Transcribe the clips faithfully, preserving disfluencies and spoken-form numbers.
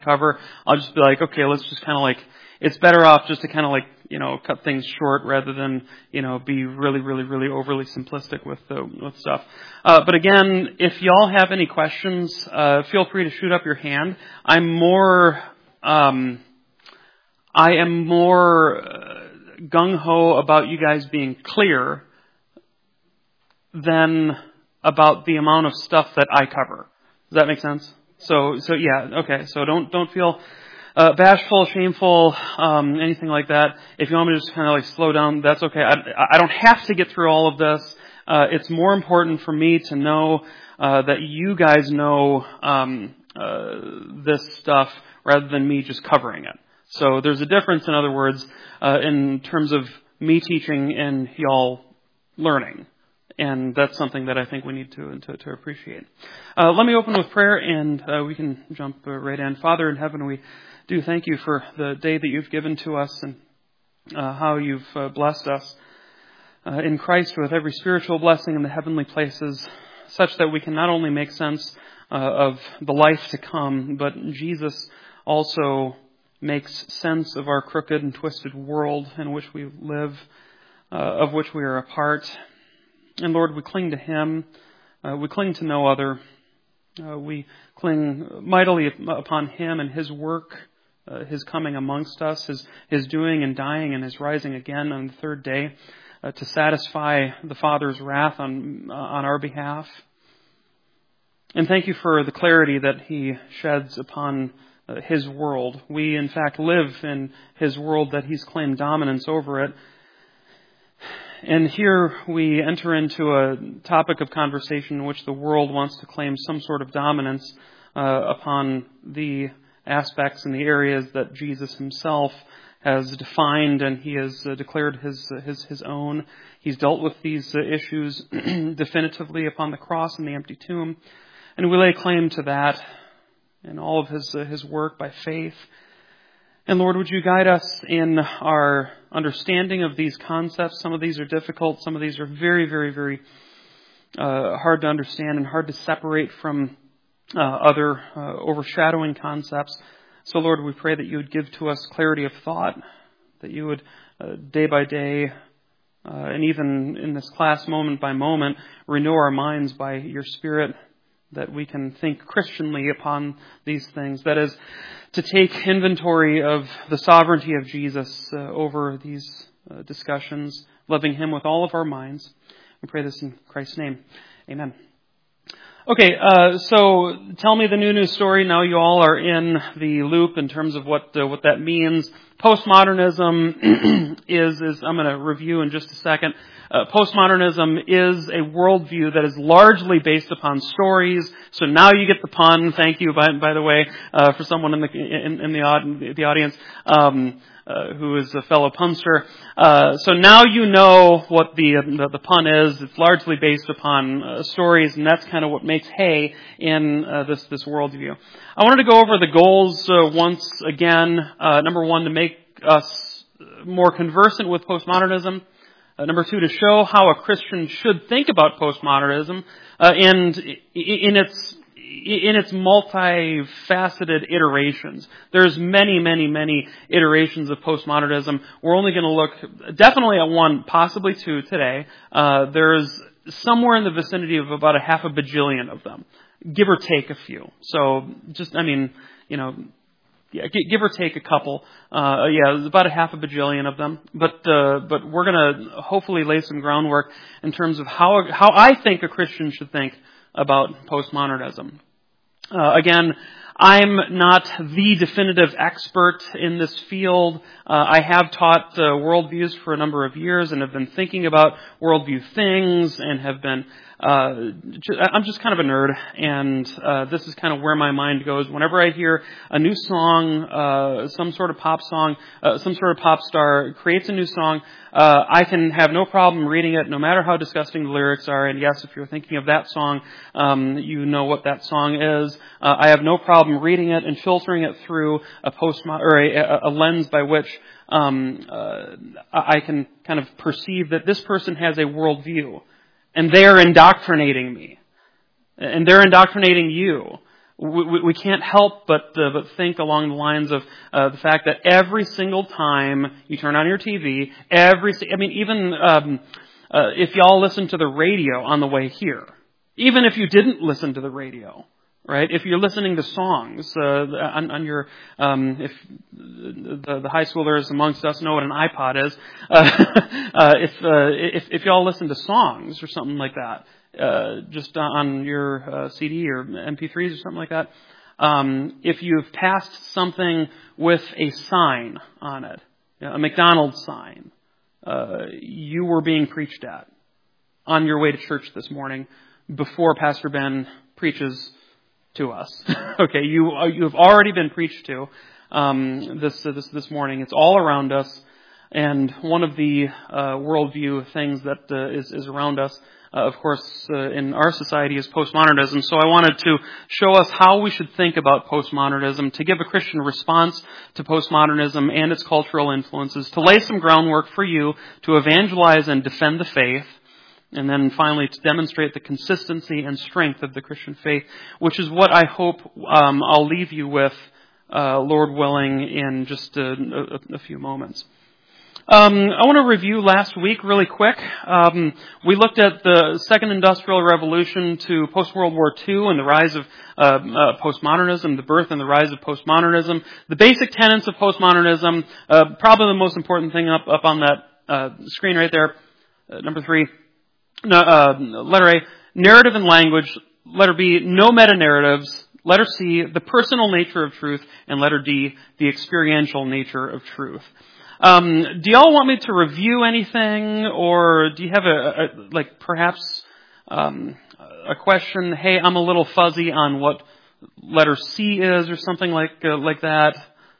cover, I'll just be like, okay, let's just kind of like, it's better off just to kind of like, you know, cut things short rather than, you know, be really, really, really overly simplistic with the, with stuff. Uh, but again, if y'all have any questions, uh, feel free to shoot up your hand. I'm more, um, I am more uh, gung-ho about you guys being clear than about the amount of stuff that I cover. Does that make sense? So, so yeah, okay. So don't, don't feel uh, bashful, shameful, um, anything like that. If you want me to just kind of like slow down, that's okay. I, I don't have to get through all of this. Uh, it's more important for me to know uh, that you guys know um, uh, this stuff rather than me just covering it. So there's a difference, in other words, uh, in terms of me teaching and y'all learning. And that's something that I think we need to to, to appreciate. Uh, let me open with prayer, and uh, we can jump uh, right in. Father in heaven, we do thank you for the day that you've given to us and uh, how you've uh, blessed us uh, in Christ with every spiritual blessing in the heavenly places, such that we can not only make sense uh, of the life to come, but Jesus also makes sense of our crooked and twisted world in which we live, uh, of which we are a part. And Lord, we cling to Him. Uh, we cling to no other. Uh, we cling mightily upon Him and His work, uh, His coming amongst us, His, His doing and dying and His rising again on the third day uh, to satisfy the Father's wrath on, uh, on our behalf. And thank you for the clarity that He sheds upon uh, His world. We, in fact, live in His world, that He's claimed dominance over it. And here we enter into a topic of conversation in which the world wants to claim some sort of dominance uh, upon the aspects and the areas that Jesus Himself has defined, and He has uh, declared his, uh, his his own. He's dealt with these uh, issues definitively upon the cross and the empty tomb, and we lay claim to that in all of His uh, His work by faith. And Lord, would you guide us in our understanding of these concepts? Some of these are difficult. Some of these are very, very, very uh, hard to understand and hard to separate from uh, other uh, overshadowing concepts. So Lord, we pray that you would give to us clarity of thought, that you would uh, day by day, uh, and even in this class moment by moment, renew our minds by your Spirit, that we can think Christianly upon these things. That is, to take inventory of the sovereignty of Jesus uh, over these uh, discussions, loving Him with all of our minds. We pray this in Christ's name. Amen. Okay, uh, so tell me the new news story. Now you all are in the loop in terms of what uh, what that means. Postmodernism is, is I'm going to review in just a second. Uh, postmodernism is a worldview that is largely based upon stories. So now you get the pun. Thank you, by, by the way, uh, for someone in the in, in the, aud- the audience um, uh, who is a fellow punster. Uh, so now you know what the, the the pun is. It's largely based upon uh, stories, and that's kind of what makes hay in uh, this this worldview. I wanted to go over the goals uh, once again. Uh, number one, to make us more conversant with postmodernism. Uh, number two, to show how a Christian should think about postmodernism uh, and in its in its multifaceted iterations. There's many, many, many iterations of postmodernism. We're only going to look definitely at one, possibly two today. Uh, there's somewhere in the vicinity of about a half a bajillion of them, give or take a few. So just, I mean, you know, Yeah, give or take a couple. Uh, yeah, there's about a half a bajillion of them. But uh, but we're going to hopefully lay some groundwork in terms of how how I think a Christian should think about postmodernism. Uh, again, I'm not the definitive expert in this field. Uh, I have taught uh, worldviews for a number of years and have been thinking about worldview things and have been Uh, I'm just kind of a nerd, and uh, this is kind of where my mind goes. Whenever I hear a new song, uh, some sort of pop song, uh, some sort of pop star creates a new song, uh, I can have no problem reading it, no matter how disgusting the lyrics are. And yes, if you're thinking of that song, um, you know what that song is. Uh, I have no problem reading it and filtering it through a post or a, a lens by which um, uh, I can kind of perceive that this person has a worldview. And they're indoctrinating me. And they're indoctrinating you we, we can't help but uh, but think along the lines of uh, the fact that every single time you turn on your T V, every I mean, even um, uh, if y'all listen to the radio on the way here, even if you didn't listen to the radio, right? If you're listening to songs uh, on, on your, um, if the, the high schoolers amongst us know what an iPod is, uh, uh, if, uh, if if y'all listen to songs or something like that. Uh, just on your uh, C D or M P threes or something like that. Um, if you've passed something with a sign on it, you know, a McDonald's sign, uh, you were being preached at on your way to church this morning before Pastor Ben preaches to us. Okay, you you have already been preached to um, this uh, this this morning. It's all around us, and one of the uh, worldview things that uh, is is around us. Uh, of course, uh, in our society is postmodernism. So I wanted to show us how we should think about postmodernism, to give a Christian response to postmodernism and its cultural influences, to lay some groundwork for you to evangelize and defend the faith, and then finally to demonstrate the consistency and strength of the Christian faith, which is what I hope um, I'll leave you with, uh, Lord willing, in just a, a, a few moments. Um, I want to review last week really quick. Um, we looked at the Second Industrial Revolution to post-World War Two and the rise of uh, uh, postmodernism, the birth and the rise of postmodernism, the basic tenets of postmodernism. Uh, probably the most important thing up up on that uh, screen right there, uh, number three. No, uh, letter A, narrative and language. Letter B, no meta-narratives. Letter C, the personal nature of truth. And letter D, the experiential nature of truth. Um, do y'all want me to review anything, or do you have a, a like perhaps um, a question? Hey, I'm a little fuzzy on what letter C is, or something like uh, like that.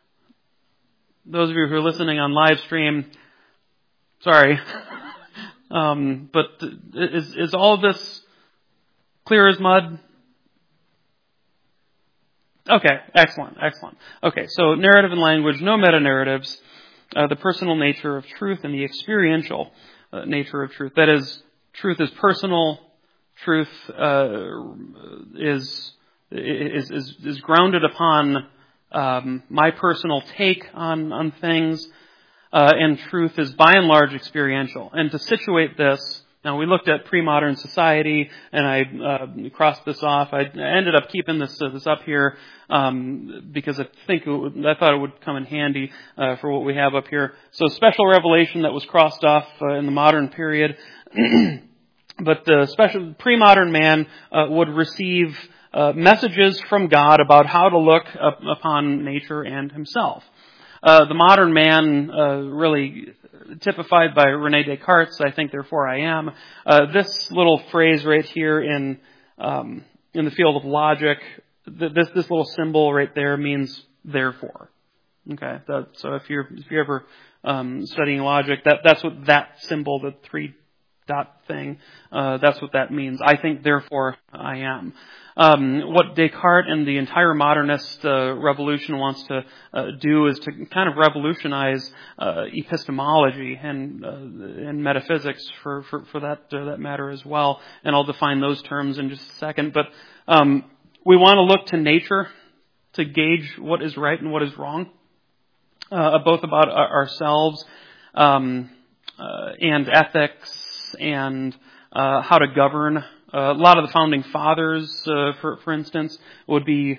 Those of you who are listening on live stream, sorry, um, but is is all of this clear as mud? Okay, excellent, excellent. Okay, so narrative and language, no meta-narratives. Uh, the personal nature of truth and the experiential uh, nature of truth. That is, truth is personal. Truth uh, is, is is is grounded upon um, my personal take on on things, uh, and truth is by and large experiential. And to situate this, now we looked at pre-modern society, and I uh, crossed this off. I ended up keeping this uh, this up here um, because I think it would, I thought it would come in handy uh, for what we have up here. So special revelation that was crossed off uh, in the modern period, but the special pre-modern man uh, would receive uh, messages from God about how to look up upon nature and himself. Uh, the modern man, uh, really typified by Rene Descartes, I think, therefore I am. Uh, this little phrase right here in um, in the field of logic, th- this this little symbol right there means therefore. Okay, that, so if you're if you're ever um, studying logic, that that's what that symbol, the three dot thing, uh, that's what that means. I think, therefore I am. Um, what Descartes and the entire modernist uh, revolution wants to uh, do is to kind of revolutionize uh, epistemology and uh, and metaphysics for for, for that uh, that matter as well. And I'll define those terms in just a second. But um, we want to look to nature to gauge what is right and what is wrong, uh, both about ourselves um, uh, and ethics and uh, how to govern. Uh, a lot of the founding fathers, uh, for for instance, would be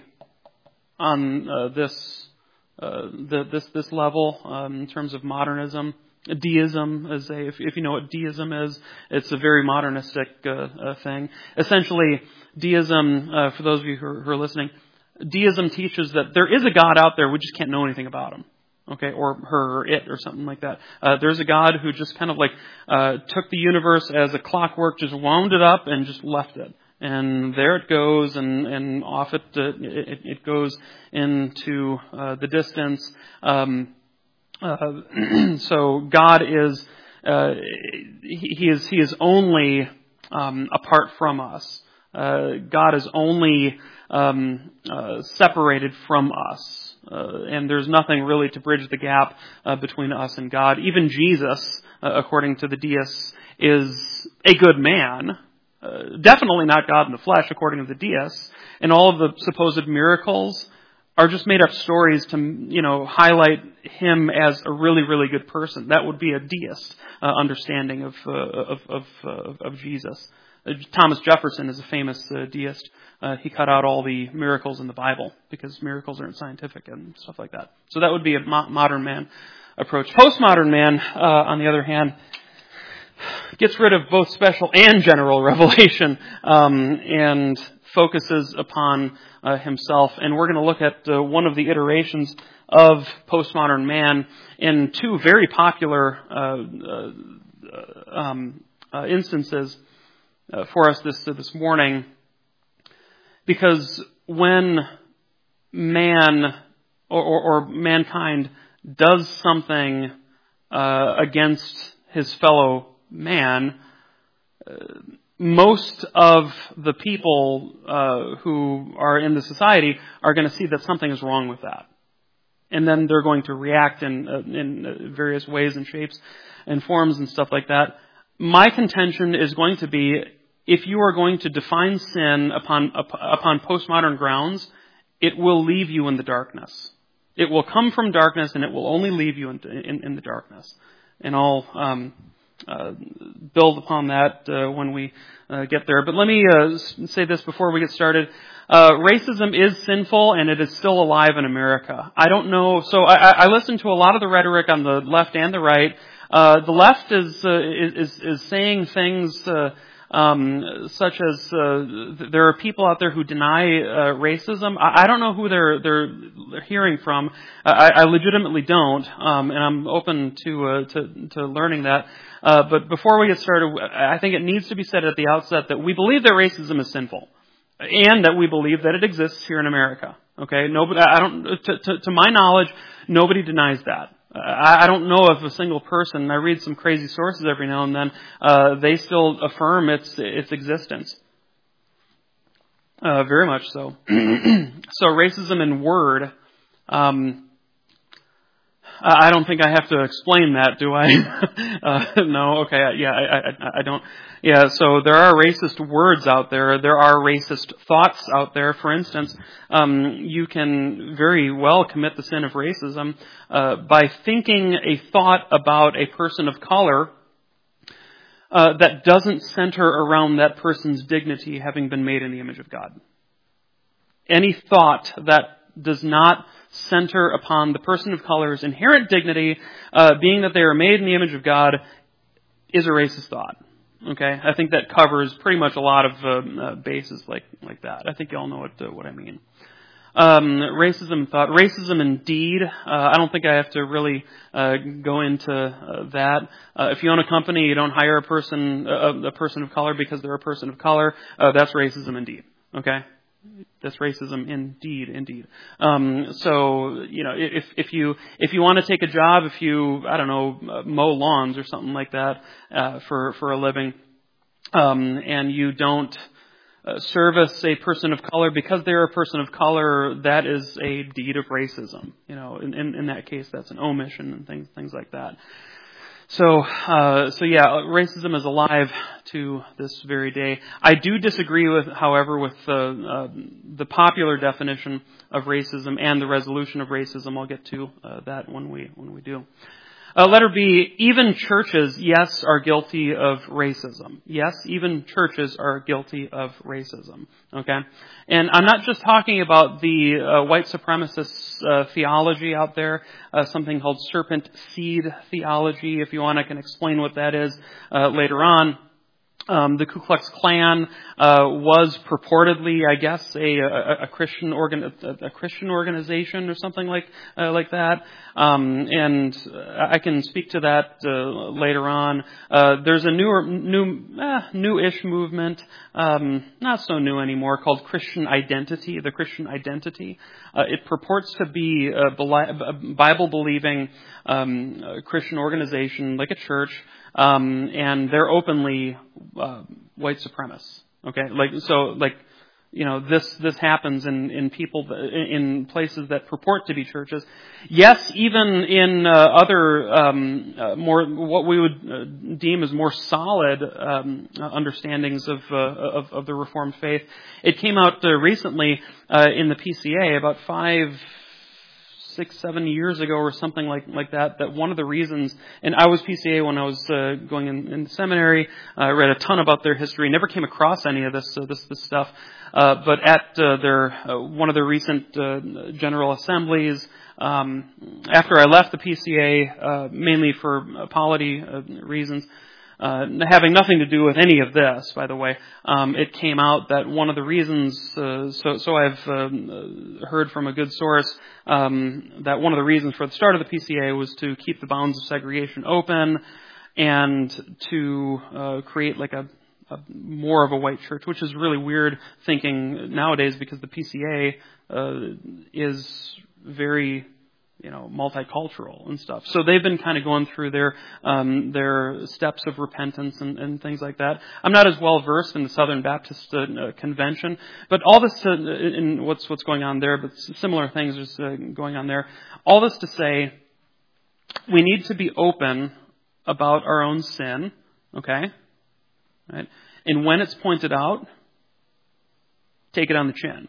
on uh, this uh, the, this this level um, in terms of modernism. Deism, as a if, if you know what deism is, it's a very modernistic uh, uh, thing. Essentially, deism, uh, for those of you who are, who are listening, deism teaches that there is a God out there. We just can't know anything about him. Okay, or her, or it, or something like that. Uh, there's a God who just kind of like uh, took the universe as a clockwork, just wound it up and just left it, and there it goes, and, and off it, uh, it it goes into uh, the distance. Um, uh, so God is uh, he, he is he is only um, apart from us. Uh, God is only um, uh, separated from us. Uh, and there's nothing really to bridge the gap uh, between us and God. Even Jesus, uh, according to the deists, is a good man, uh, definitely not God in the flesh, according to the deists, and all of the supposed miracles are just made up stories to, you know, highlight him as a really, really good person. That would be a deist uh, understanding of, uh, of, of, uh, of Jesus. Uh, Thomas Jefferson is a famous uh, deist. Uh, he cut out all the miracles in the Bible because miracles aren't scientific and stuff like that. So that would be a mo- modern man approach. Postmodern man, uh, on the other hand, gets rid of both special and general revelation um, and focuses upon uh, himself. And we're going to look at uh, one of the iterations of postmodern man in two very popular uh, uh, um, uh, instances uh, for us this uh, this morning. Because when man or, or, or mankind does something uh, against his fellow man, uh, most of the people uh, who are in the society are going to see that something is wrong with that. And then they're going to react in, uh, in various ways and shapes and forms and stuff like that. My contention is going to be, if you are going to define sin upon upon postmodern grounds, it will leave you in the darkness. It will come from darkness, and it will only leave you in, in, in the darkness. And I'll um, uh, build upon that uh, when we uh, get there. But let me uh, say this before we get started. Uh, racism is sinful, and it is still alive in America. I don't know. So I, I listen to a lot of the rhetoric on the left and the right. Uh, the left is, uh, is is saying things Uh, Um, such as uh, there are people out there who deny uh, racism. I, I don't know who they're they're hearing from. I, I legitimately don't, um, and I'm open to uh, to, to learning that. Uh, but before we get started, I think it needs to be said at the outset that we believe that racism is sinful, and that we believe that it exists here in America. Okay, nobody. I don't. To, to, to my knowledge, nobody denies that. I don't know of a single person. I read some crazy sources every now and then. Uh, they still affirm its its existence. Uh, very much so. So racism in word. Um, I don't think I have to explain that, do I? uh, no. Okay. Yeah. I, I, I don't. Yeah. So there are racist words out there. There are racist thoughts out there. For instance, um, you can very well commit the sin of racism uh, by thinking a thought about a person of color uh, that doesn't center around that person's dignity having been made in the image of God. Any thought that does not center upon the person of color's inherent dignity, uh, being that they are made in the image of God, is a racist thought. Okay, I think that covers pretty much a lot of uh, uh, bases like like that. I think you all know what uh, what I mean. Um, racism thought, racism indeed. Uh, I don't think I have to really uh, go into uh, that. Uh, if you own a company, you don't hire a person uh, a person of color because they're a person of color. Uh, that's racism indeed. Okay. That's racism indeed, indeed. Um, so, you know, if if you if you want to take a job, if you I don't know mow lawns or something like that uh, for for a living, um, and you don't uh, service a person of color because they're a person of color, that is a deed of racism. You know, in in, in that case, that's an omission and things things like that. So, uh, so yeah, racism is alive to this very day. I do disagree with, however, with uh, uh, the popular definition of racism and the resolution of racism. I'll get to uh, that when we when we do. Uh, letter B, even churches, yes, are guilty of racism. Yes, even churches are guilty of racism. Okay? And I'm not just talking about the uh, white supremacist uh, theology out there, uh, something called serpent seed theology. If you want, I can explain what that is uh, later on. Um, the Ku Klux Klan uh, was purportedly, I guess, a, a, a Christian organ, a, a Christian organization or something like uh, like that. Um, and I can speak to that uh, later on. Uh, there's a newer, new, eh, new-ish movement, um, not so new anymore, called Christian Identity. The Christian Identity. Uh, it purports to be a Bible-believing um, Christian organization, like a church. Um, and they're openly uh, white supremacists. Okay, like so, like you know, this this happens in in people in places that purport to be churches. Yes, even in uh, other um, uh, more what we would uh, deem as more solid um, understandings of, uh, of of the Reformed faith, it came out uh, recently uh, in the P C A about five. six, seven years ago or something like, like that, that one of the reasons, and I was P C A when I was uh, going in, in seminary, I uh, read a ton about their history, never came across any of this uh, this, this stuff, uh, but at uh, their uh, one of their recent uh, General Assemblies, um, after I left the P C A, uh, mainly for polity uh, reasons, Uh, having nothing to do with any of this, by the way, um, it came out that one of the reasons, uh, so, so I've um, heard from a good source, um, that one of the reasons for the start of the P C A was to keep the bounds of segregation open and to uh, create like a, a more of a white church, which is really weird thinking nowadays because the P C A uh, is very you know, multicultural and stuff. So they've been kind of going through their um, their steps of repentance and, and things like that. I'm not as well versed in the Southern Baptist uh, Convention, but all this uh, in what's what's going on there, but similar things is uh, going on there. All this to say, we need to be open about our own sin, okay? Right? And when it's pointed out, take it on the chin.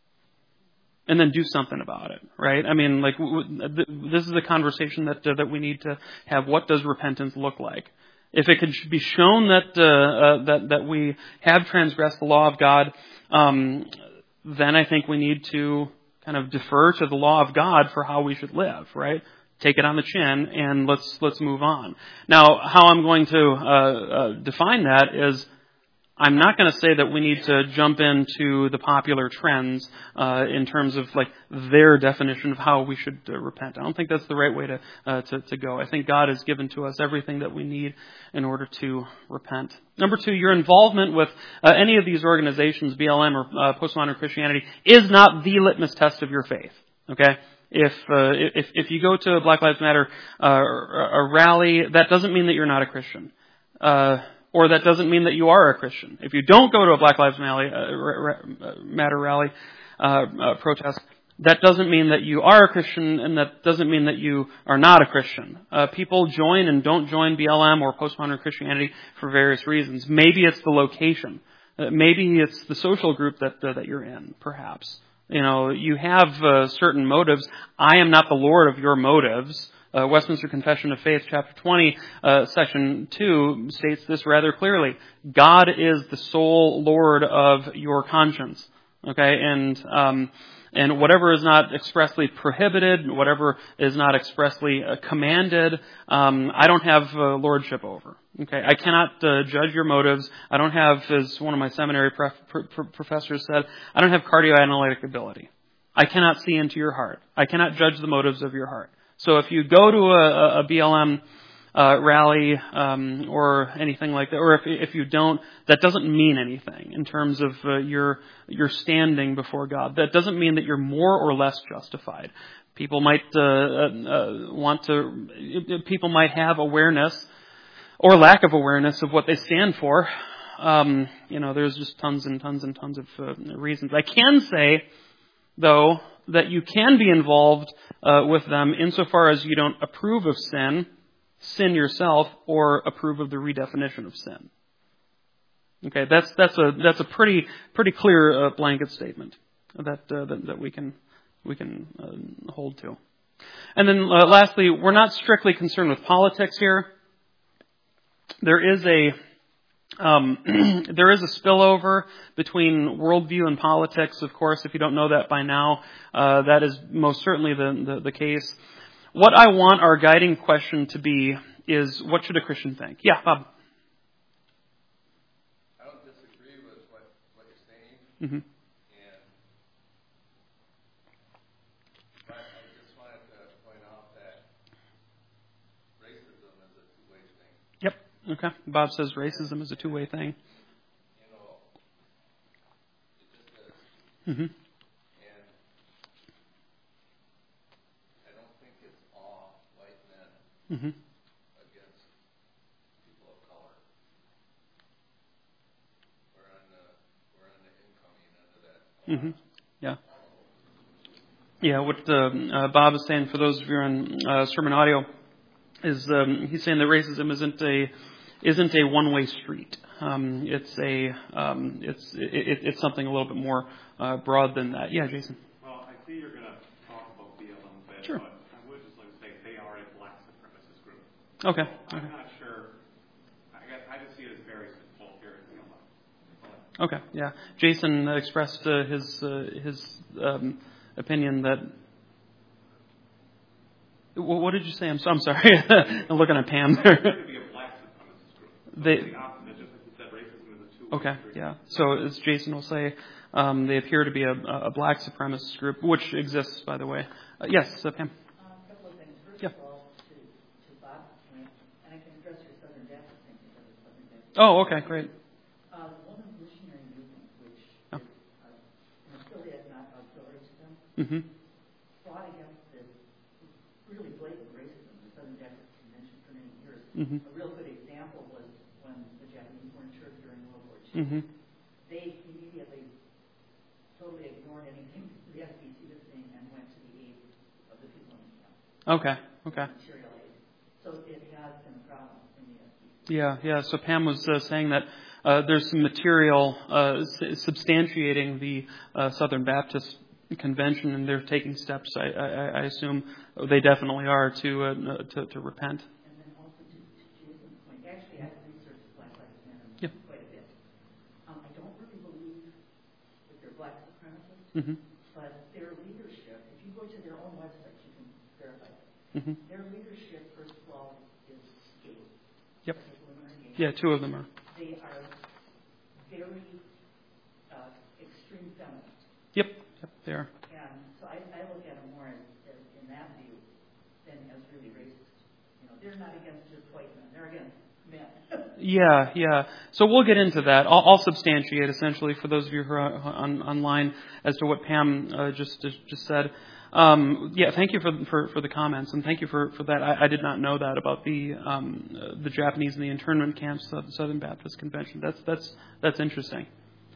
And then do something about it, right? I mean, like this is a conversation that uh, that we need to have. What does repentance look like? If it could be shown that uh, uh, that that we have transgressed the law of God, um, then I think we need to kind of defer to the law of God for how we should live, right? Take it on the chin and let's let's move on. Now, how I'm going to uh, uh, define that is, I'm not going to say that we need to jump into the popular trends uh, in terms of like their definition of how we should uh, repent. I don't think that's the right way to, uh, to to go. I think God has given to us everything that we need in order to repent. Number two, your involvement with uh, any of these organizations, B L M or uh, postmodern Christianity, is not the litmus test of your faith. Okay. If uh, if if you go to a Black Lives Matter uh, a rally, that doesn't mean that you're not a Christian. Uh, Or that doesn't mean that you are a Christian. If you don't go to a Black Lives Matter rally, uh, uh, protest, that doesn't mean that you are a Christian, and that doesn't mean that you are not a Christian. Uh, people join and don't join B L M or postmodern Christianity for various reasons. Maybe it's the location. Uh, maybe it's the social group that uh, that you're in, perhaps. You know, you have uh, certain motives. I am not the Lord of your motives. Uh, Westminster Confession of Faith, chapter twenty, uh, section two, states this rather clearly. God is the sole Lord of your conscience. Okay, and um, and whatever is not expressly prohibited, whatever is not expressly uh, commanded, um, I don't have uh, lordship over. Okay, I cannot uh, judge your motives. I don't have, as one of my seminary prof- pr- professors said, I don't have cardioanalytic ability. I cannot see into your heart. I cannot judge the motives of your heart. So if you go to a, a B L M uh, rally um, or anything like that, or if if you don't, that doesn't mean anything in terms of uh, your your standing before God. That doesn't mean that you're more or less justified. People might uh, uh, want to. People might have awareness or lack of awareness of what they stand for. Um, you know, there's just tons and tons and tons of uh, reasons. I can say, though, that you can be involved uh, with them insofar as you don't approve of sin, sin yourself, or approve of the redefinition of sin. Okay, that's that's a that's a pretty pretty clear uh, blanket statement that, uh, that that we can we can uh, hold to. And then uh, lastly, we're not strictly concerned with politics here. There is a Um, there is a spillover between worldview and politics, of course. If you don't know that by now, uh, that is most certainly the, the, the case. What I want our guiding question to be is, what should a Christian think? Yeah, Bob. I don't disagree with what, what you're saying. Mm-hmm. And, but I just wanted to point out that racism is a two-way thing. Yep. Okay. Bob says racism is a two-way thing. You know, it just is. Mm-hmm. And I don't think it's all white men Mm-hmm. against people of color. We're on the we're on the incoming end of that Mm-hmm. Yeah. Yeah, what uh, uh, Bob is saying, for those of you on uh, sermon audio, is um, he's saying that racism isn't a isn't a one-way street. Um, it's a um, it's it, it's something a little bit more uh, broad than that. Yeah, Jason. Well, I see you're going to talk about B L M a bit, Sure. but I would just like to say they are a black supremacist group. Okay. So I'm okay. not sure. I guess I just see it as very simple here in B L M. Okay, yeah. Jason expressed uh, his uh, his um, opinion that. What did you say? I'm, so, I'm sorry. I'm looking at Pam there. They appear to be a black supremacist group. So They. the opposite, just like you said, racism is a two-way Okay, street. yeah. So as Jason will say, um, they appear to be a, a black supremacist group, which exists, by the way. Uh, yes, uh, Pam. Um, a couple of things. First Yeah. of all, to, to Bob's point, and I can address your Southern Baptist thing because it's Southern Baptist. Oh, okay, great. Uh, the Women's Missionary Movement, which Oh. is uh, an affiliate, not auxiliary to them, Mm-hmm. fought against this really blatant racism in the Southern Baptist Convention for many years. Mm-hmm. A real good example was when the Japanese were in church during World War Two. Mm-hmm. They immediately totally ignored anything the S B C was saying and went to the aid of the people in the camp. Okay, okay. Material aid. So it has been a problem in the S B C. Yeah, yeah. So Pam was uh, saying that uh, there's some material uh, s- substantiating the uh, Southern Baptist Convention, and they're taking steps. I, I, I assume they definitely are to uh, to, to repent. And then also to, to Jason's point, actually I've researched Black Lives Matter Yeah. quite a bit. Um, I don't really believe that they're black supremacists, Mm-hmm. but their leadership, if you go to their own website, you can verify it. Mm-hmm. Their leadership, first of all, is gay. Yep. Because women are gay. Yeah, two of them are. They are very uh, extreme feminists. Yep, yep, they are. And so I, I look at them more as, as in that view than as really racist. You know, they're not against just white men; they're against men. Yeah, yeah. So we'll get into that. I'll, I'll substantiate essentially for those of you who are on, online as to what Pam uh, just just said. Um, yeah, thank you for, for for the comments, and thank you for for that. I, I did not know that about the um, uh, the Japanese in the internment camps of the Southern Baptist Convention. That's that's that's interesting.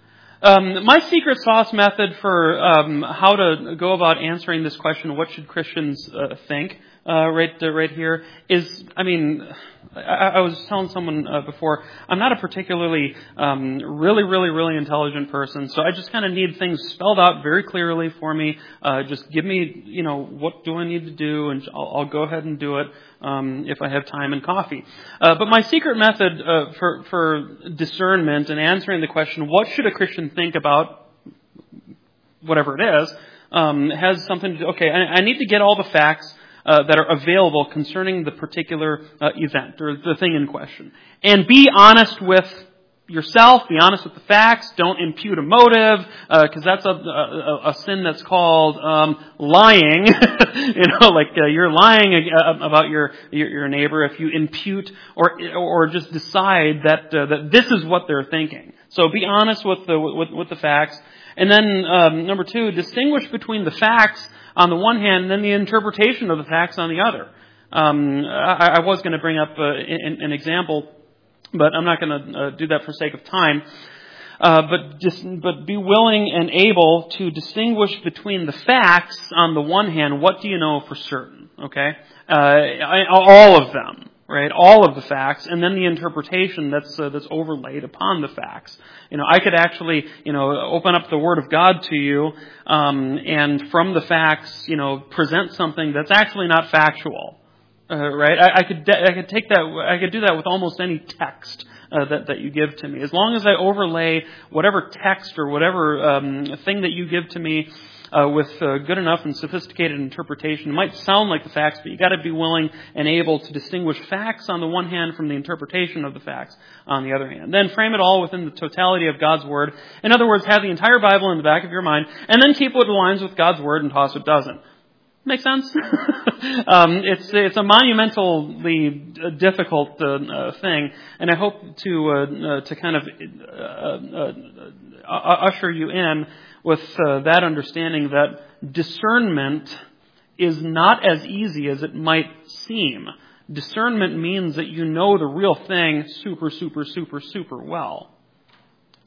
Um, my secret sauce method for um, how to go about answering this question, what should Christians uh, think, uh, right uh, right here, is, I mean, I, I was telling someone uh, before, I'm not a particularly um, really, really, really intelligent person, so I just kind of need things spelled out very clearly for me. Uh, just give me, you know, what do I need to do, and I'll, I'll go ahead and do it um, if I have time and coffee. Uh, but my secret method uh, for, for discernment and answering the question, what should a Christian think about whatever it is, um, has something to do, okay, I, I need to get all the facts uh, that are available concerning the particular uh, event or the thing in question. And be honest with yourself, be honest with the facts, don't impute a motive, because uh, that's a, a, a sin that's called um, lying. You know, like uh, you're lying about your, your your neighbor if you impute or or just decide that uh, that this is what they're thinking. So be honest with the with, with the facts. And then um, number two, distinguish between the facts on the one hand and then the interpretation of the facts on the other. Um, I, I was going to bring up uh, an, an example, but I'm not going to uh, do that for sake of time. Uh, but just, but be willing and able to distinguish between the facts on the one hand. What do you know for certain? Okay, uh, I, all of them, right? All of the facts, and then the interpretation that's uh, that's overlaid upon the facts. You know, I could actually, you know, open up the Word of God to you, um, and from the facts, you know, present something that's actually not factual. Uh, right? I, I could de- I could take that. I could do that with almost any text uh, that that you give to me, as long as I overlay whatever text or whatever um, thing that you give to me uh, with uh, good enough and sophisticated interpretation. It might sound like the facts, but you got to be willing and able to distinguish facts on the one hand from the interpretation of the facts on the other hand. Then frame it all within the totality of God's Word. In other words, have the entire Bible in the back of your mind, and then keep what aligns with God's Word and toss what doesn't. Make sense? um, it's it's a monumentally difficult uh, uh, thing, and I hope to uh, uh, to kind of uh, uh, uh, usher you in with uh, that understanding that discernment is not as easy as it might seem. Discernment means that you know the real thing super, super, super, super well.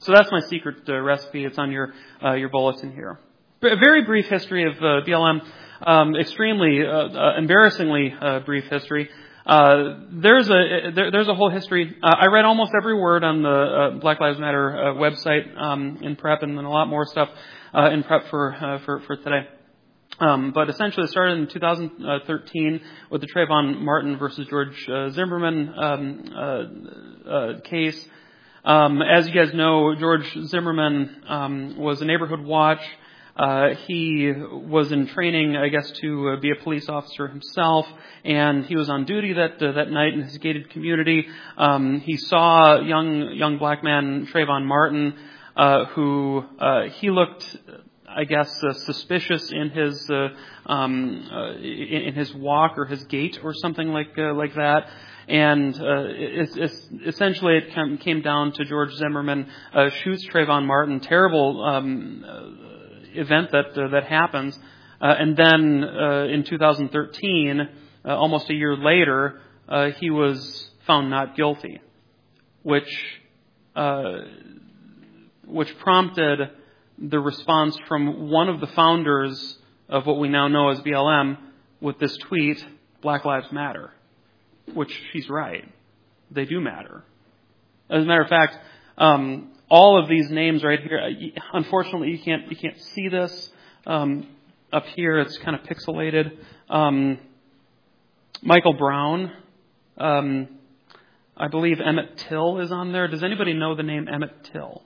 So that's my secret uh, recipe. It's on your uh, your bulletin here. A very brief history of uh, B L M. Um, extremely, uh, uh, embarrassingly uh, brief history. Uh, there's a there, there's a whole history. Uh, I read almost every word on the uh, Black Lives Matter uh, website um, in prep, and then a lot more stuff uh, in prep for uh, for for today. Um, but essentially, it started in two thousand thirteen with the Trayvon Martin versus George uh, Zimmerman um, uh, uh, case. Um, as you guys know, George Zimmerman um, was a neighborhood watch. Uh, he was in training, I guess, to uh, be a police officer himself, and he was on duty that uh, that night in his gated community. Um, he saw a young young black man, Trayvon Martin, uh, who uh, he looked, I guess, uh, suspicious in his uh, um, uh, in, in his walk or his gait or something like uh, like that. And uh, it's, it's, essentially, it came down to George Zimmerman uh, shoots Trayvon Martin. Terrible um, uh, event that uh, that happens, uh, and then uh, in two thousand thirteen, uh, almost a year later, uh, he was found not guilty, which uh, which prompted the response from one of the founders of what we now know as B L M with this tweet: "Black Lives Matter," which she's right; they do matter. As a matter of fact. Um, All of these names right here, unfortunately, you can't you can't see this um, up here. It's kind of pixelated. Um, Michael Brown, um, I believe Emmett Till is on there. Does anybody know the name Emmett Till?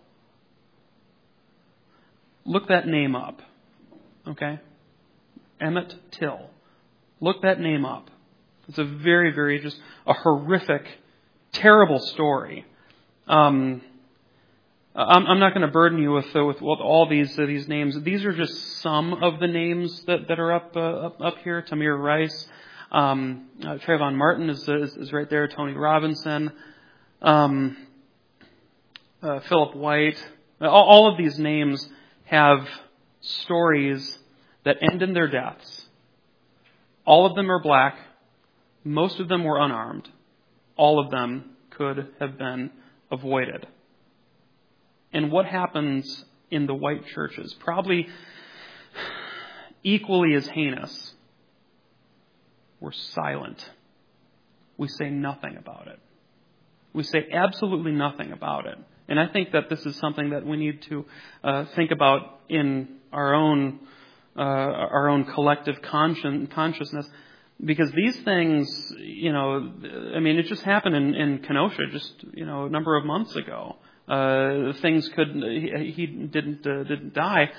Look that name up, okay? Emmett Till. Look that name up. It's a very, very just a horrific, terrible story. Um, I'm, I'm not going to burden you with uh, with, with all these uh, these names. These are just some of the names that, that are up, uh, up up here. Tamir Rice, um, uh, Trayvon Martin is, is is right there. Tony Robinson, um, uh, Philip White. All, all of these names have stories that end in their deaths. All of them are black. Most of them were unarmed. All of them could have been avoided. And what happens in the white churches? Probably equally as heinous. We're silent. We say nothing about it. We say absolutely nothing about it. And I think that this is something that we need to uh, think about in our own uh, our own collective consci- consciousness. Because these things, you know, I mean, it just happened in, in Kenosha just, you know, a number of months ago. Uh, things could he, he didn't uh, didn't die,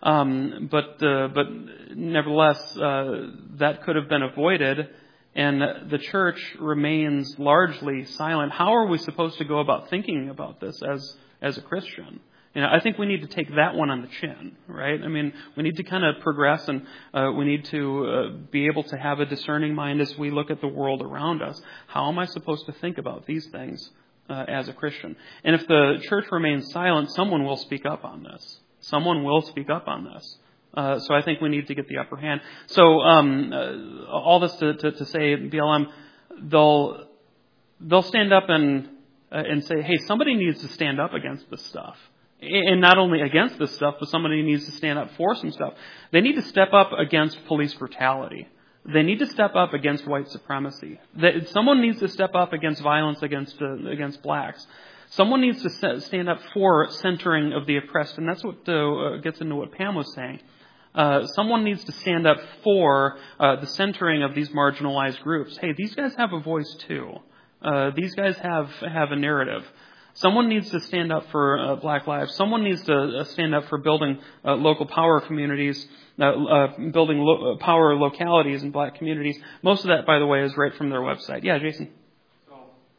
um, but uh, but nevertheless uh, that could have been avoided, and the church remains largely silent. How are we supposed to go about thinking about this as as a Christian? You know, I think we need to take that one on the chin, right? I mean, we need to kind of progress, and uh, we need to uh, be able to have a discerning mind as we look at the world around us. How am I supposed to think about these things uh, as a Christian? And if the church remains silent, someone will speak up on this. Someone will speak up on this. Uh, so I think we need to get the upper hand. So um, uh, all this to, to, to say, B L M, they'll they'll stand up and uh, and say, hey, somebody needs to stand up against this stuff. And not only against this stuff, but somebody needs to stand up for some stuff. They need to step up against police brutality. They need to step up against white supremacy. That someone needs to step up against violence against uh, against blacks. Someone needs to stand up for centering of the oppressed, and that's what uh, gets into what Pam was saying. Uh, someone needs to stand up for uh, the centering of these marginalized groups. Hey, these guys have a voice too. Uh, these guys have have a narrative. Someone needs to stand up for uh, black lives. Someone needs to uh, stand up for building uh, local power communities, uh, uh, building lo- power localities in black communities. Most of that, by the way, is right from their website. Yeah, Jason? So,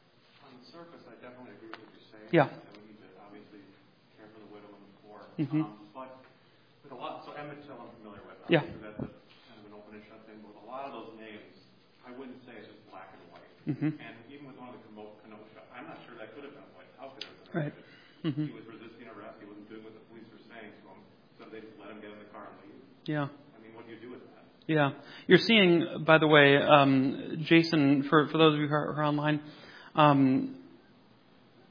on the surface, I definitely agree with what you're saying. Yeah. And we need to obviously care for the widow and the poor. Mm-hmm. Um, but with a lot, so Emmett Till I'm familiar with. Yeah. Obviously that's a, kind of an open and shut thing. But with a lot of those names, I wouldn't say it's just black and white. Mm-hmm. And even with one of the Kenosha, I'm not sure that could have been white. How could it have been? Right. Mm-hmm. He was resisting arrest. He wasn't doing what the police were saying to him. So they just let him get in the car and leave. Yeah. I mean, what do you do with that? Yeah. You're seeing, by the way, um, Jason, for, for those of you who are, who are online, um,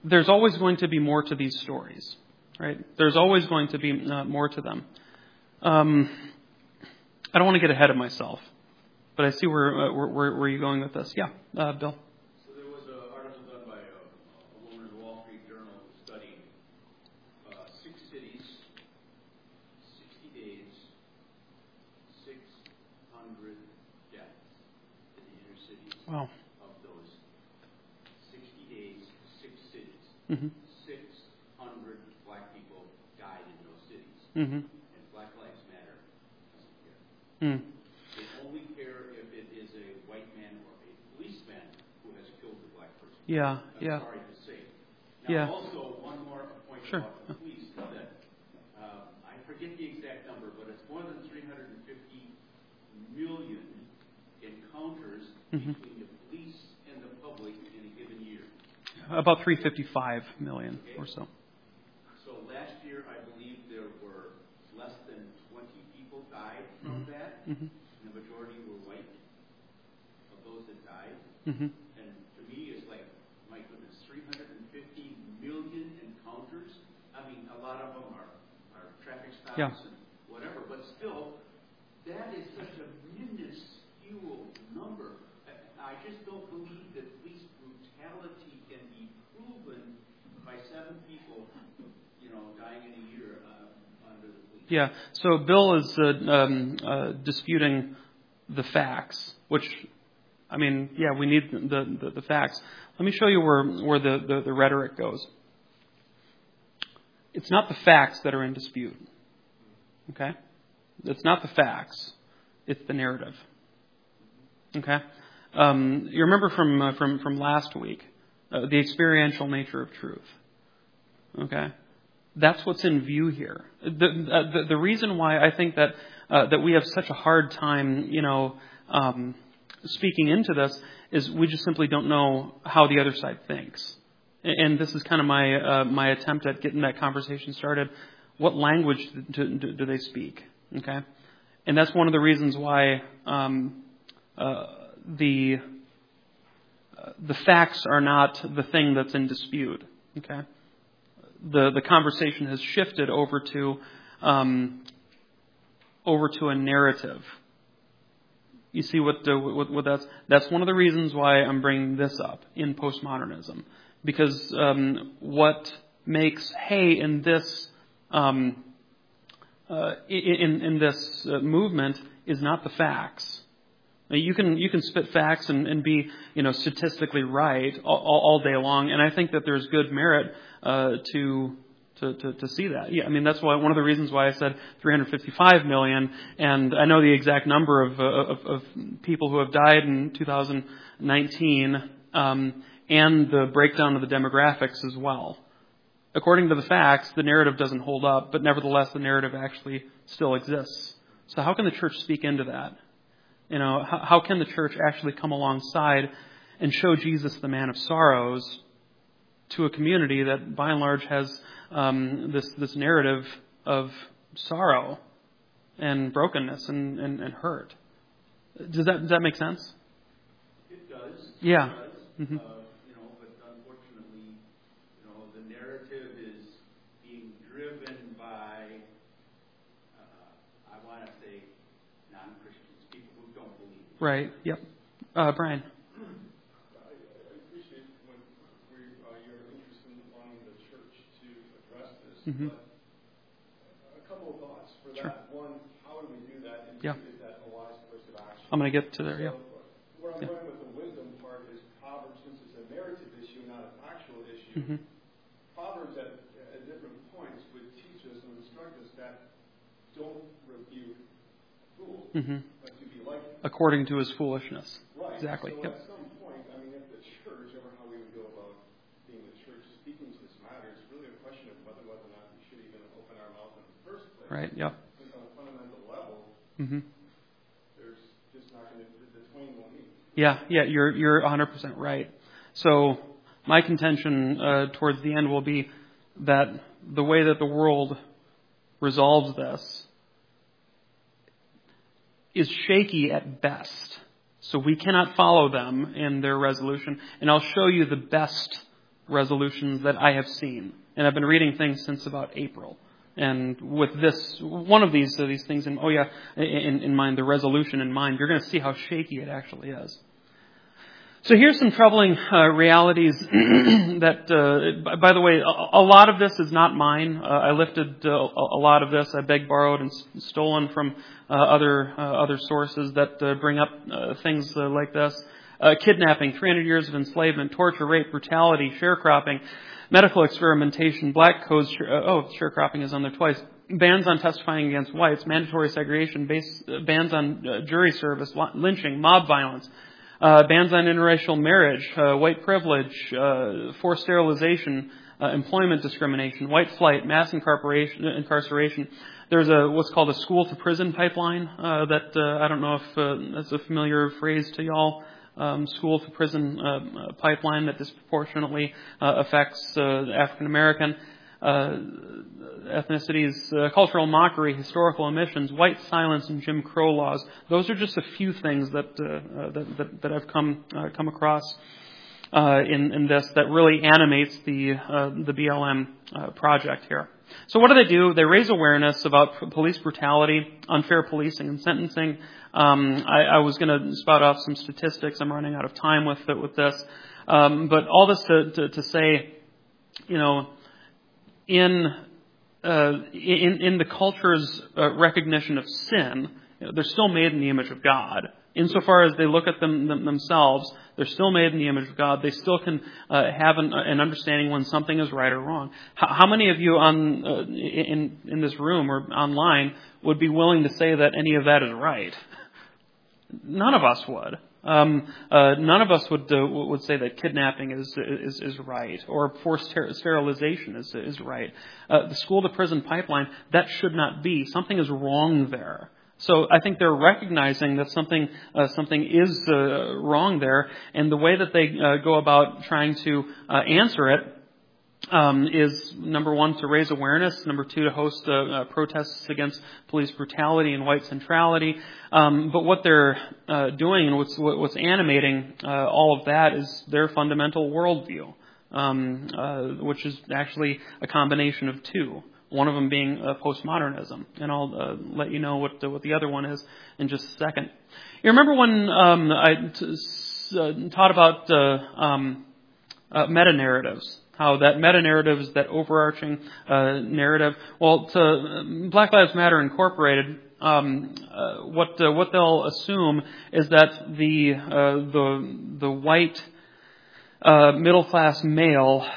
there's always going to be more to these stories, right? There's always going to be uh, more to them. Um, I don't want to get ahead of myself, but I see where uh, where, where, where you're going with this. Yeah, uh, Bill. So there was an article done by a, a woman in the Wall Street Journal who studied uh, six cities, sixty days, six hundred deaths in the inner cities. Wow. Of those sixty days, six cities. Mm-hmm. six hundred black people died in those cities. Mm-hmm. And Black Lives Matter doesn't care. Mm. They only care if it is a white man or a policeman who has killed a black person. Yeah, I'm yeah. sorry to say. Now, Yeah. also, one more point Sure. about the police is that uh, I forget the exact number, but it's more than three hundred fifty million encounters Mm-hmm. between the police and the public in a given year. About three hundred fifty-five million Okay. or so. So last year, I believe there were less than twenty people died from Mm-hmm. that. Mm-hmm. And the majority were white of those that died. Mm-hmm. And to me, it's like, my goodness, three hundred fifty million encounters. I mean, a lot of them are, are traffic stops Yeah. and whatever, but still, that is such a minuscule number. I, I just don't believe that police brutality can be proven by seven people, you know, dying in a year uh, under the police. Yeah. So Bill is uh, um, uh, disputing the facts, which, I mean, yeah, we need the, the, the facts. Let me show you where where the, the, the rhetoric goes. It's not the facts that are in dispute. Okay? It's not the facts. It's the narrative. Okay? Um, you remember from uh, from from last week, uh, the experiential nature of truth. Okay? That's what's in view here. The uh, the, the reason why I think that uh, that we have such a hard time, you know, um, speaking into this is we just simply don't know how the other side thinks. And this is kind of my uh, my attempt at getting that conversation started. What language do, do, do they speak? Okay, and that's one of the reasons why um, uh, the uh, the facts are not the thing that's in dispute. Okay, the the conversation has shifted over to um, over to a narrative. You see what, the, what what that's that's one of the reasons why I'm bringing this up in postmodernism. Because um, what makes hay in this um, uh, in in this uh, movement is not the facts. Now, you can you can spit facts and, and be you know statistically right all, all day long, and I think that there's good merit uh, to, to to to see that. Yeah, I mean that's why one of the reasons why I said three hundred fifty-five million, and I know the exact number of uh, of, of people who have died in two thousand nineteen. Um, and the breakdown of the demographics as well. According to the facts, the narrative doesn't hold up, but nevertheless, the narrative actually still exists. So how can the church speak into that? You know, how, how can the church actually come alongside and show Jesus, the man of sorrows, to a community that, by and large, has um, this this narrative of sorrow and brokenness and, and, and hurt? Does that does that make sense? It does. Yeah. It does. Mm-hmm. Uh, narrative is being driven by, uh, I want to say, non-Christians, people who don't believe. Right. Yep. Uh, Brian. I, I appreciate when we, uh, your interest in wanting the church to address this, Mm-hmm. but a couple of thoughts for Sure. that. One, how do we do that? And Yeah. two, is that a wise course of action? I'm going to get to there. Yeah. So, where I'm Yeah. going with the wisdom part is Proverbs, since it's a narrative issue, not an actual issue. Mm-hmm. Proverbs at, at different points would teach us and instruct us that don't rebuke fools, Mm-hmm. but to be like them. According to his foolishness. Right. Exactly. So Yep. at some point, I mean, if the church, or how we would go about being the church speaking to this matter, is really a question of whether whether or not we should even open our mouth in the first place. Right. Yep. Because on a fundamental level, Mm-hmm. there's just not going to, the, the twain won't meet. Yeah. Yeah. You're you're one hundred percent right. So my contention uh, towards the end will be that the way that the world resolves this is shaky at best. So we cannot follow them in their resolution. And I'll show you the best resolutions that I have seen. And I've been reading things since about April. And with this, one of these uh, these things, in, oh yeah, in, in mind, the resolution in mind, you're going to see how shaky it actually is. So here's some troubling uh, realities that, uh, by the way, a, a lot of this is not mine. Uh, I lifted uh, a lot of this. I begged, borrowed, and stolen from uh, other uh, other sources that uh, bring up uh, things uh, like this. Uh, kidnapping, three hundred years of enslavement, torture, rape, brutality, sharecropping, medical experimentation, black codes, uh, oh, sharecropping is on there twice, bans on testifying against whites, mandatory segregation, base, uh, bans on uh, jury service, lynching, mob violence, uh, bans on interracial marriage, uh, white privilege, uh, forced sterilization, uh, employment discrimination, white flight, mass incarceration. incarceration. There's a what's called a school to prison pipeline uh, that uh, I don't know if uh, that's a familiar phrase to y'all. Um, school to prison uh, uh, pipeline that disproportionately uh, affects uh, African American uh, ethnicities, uh, cultural mockery, historical omissions, white silence, and Jim Crow laws. Those are just a few things that uh, uh, that, that, that I've come uh, come across uh, in, in this that really animates the uh, the B L M uh, project here. So what do they do? They raise awareness about police brutality, unfair policing, and sentencing. Um, I, I was going to spout off some statistics. I'm running out of time with with this, um, but all this to, to, to say, you know, in uh, in in the culture's uh, recognition of sin, you know, they're still made in the image of God. Insofar as they look at them, them themselves, they're still made in the image of God. They still can uh, have an, an understanding when something is right or wrong. How, how many of you on uh, in in this room or online would be willing to say that any of that is right? None of us would. Um, uh, none of us would uh, would say that kidnapping is is, is right or forced ter- sterilization is is right. Uh, the school to prison pipeline, that should not be. Something is wrong there. So I think they're recognizing that something uh, something is uh, wrong there, and the way that they uh, go about trying to uh, answer it um, is, number one, to raise awareness, number two, to host uh, uh, protests against police brutality and white centrality. Um, but what they're uh, doing and what's what's animating uh, all of that is their fundamental worldview, um, uh, which is actually a combination of two. One of them being uh, postmodernism, and I'll uh, let you know what the, what the other one is in just a second. You remember when um, I t- uh, taught about uh, um, uh, meta-narratives, how that meta-narrative is that overarching uh, narrative. Well, to Black Lives Matter Incorporated, um, uh, what uh, what they'll assume is that the uh, the the white uh, middle-class male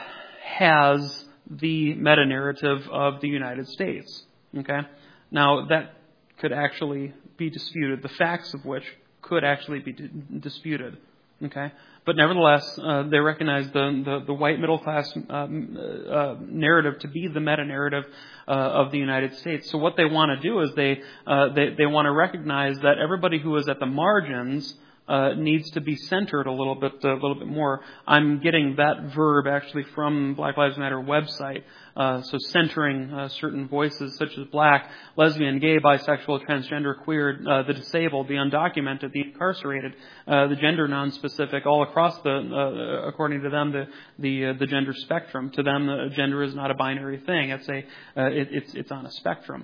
has the meta-narrative of the United States. Okay? Now, that could actually be disputed, the facts of which could actually be d- disputed. Okay? But nevertheless, uh, they recognize the, the, the white middle-class uh, uh, narrative to be the meta-narrative uh, of the United States. So what they want to do is they, uh, they, they want to recognize that everybody who is at the margins Uh, needs to be centered a little bit, a little bit more. I'm getting that verb actually from Black Lives Matter website. Uh, so centering uh, certain voices such as black, lesbian, gay, bisexual, transgender, queer, uh, the disabled, the undocumented, the incarcerated, uh, the gender non-specific, all across the, uh, according to them, the the, uh, the gender spectrum. To them, uh, gender is not a binary thing. It's a uh, it, it's it's on a spectrum.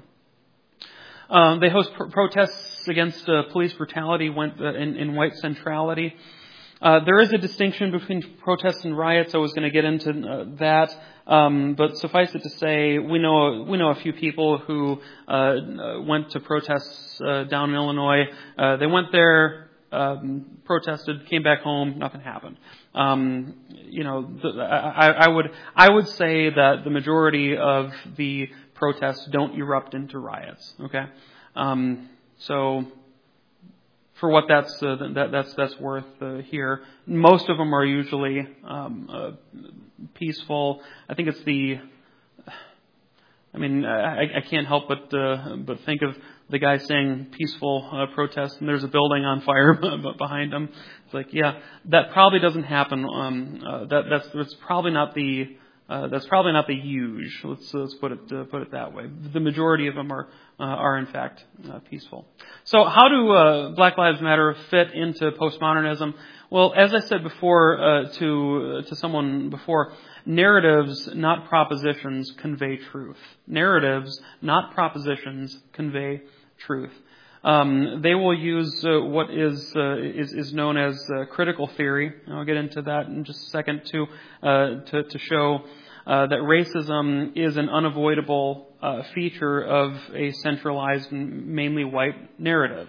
Um, they host pr- protests against uh, police brutality went, uh, in, in white centrality. Uh, there is a distinction between protests and riots. I was going to get into uh, that, um, but suffice it to say, we know we know a few people who uh, went to protests uh, down in Illinois. Uh, they went there, um, protested, came back home, nothing happened. Um, you know, the, I, I would I would say that the majority of the protests don't erupt into riots. Okay, um, so for what that's uh, that, that's that's worth uh, here, most of them are usually um, uh, peaceful. I think it's the. I mean, I, I can't help but uh, but think of the guy saying peaceful uh, protest, and there's a building on fire behind him. It's like, yeah, that probably doesn't happen. Um, uh, that that's, that's probably not the Uh, that's probably not the huge. Let's let's put it uh, put it that way. The majority of them are uh, are in fact uh, peaceful. So how do uh, Black Lives Matter fit into postmodernism? Well, as I said before uh, to uh, to someone before, narratives, not propositions, convey truth. Narratives, not propositions, convey truth. Um, they will use uh, what is, uh, is is known as uh, critical theory. And I'll get into that in just a second to uh, to, to show uh, that racism is an unavoidable uh, feature of a centralized, mainly white narrative.